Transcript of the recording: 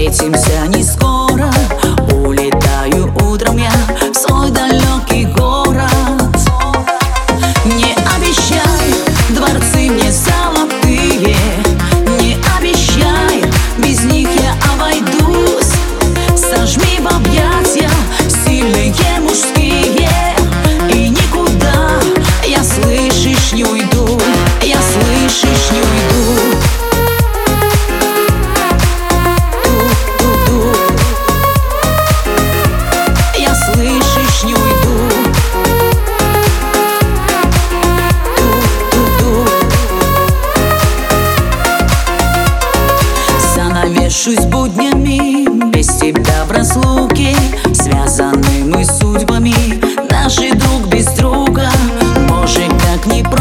встретимся не скоро. Улетаю утром я в свой далекий город. Не обещай дворцы мне золотые, не обещай, без них я обойдусь. Сожми в объятия сильные мужские, и никуда я, слышишь, не уйду. Я, слышишь, не уйду. Я, слышишь, не уйду. Занавешусь буднями, без тебя в разлуке. Связаны мы судьбами, наши друг без друга. Может, как не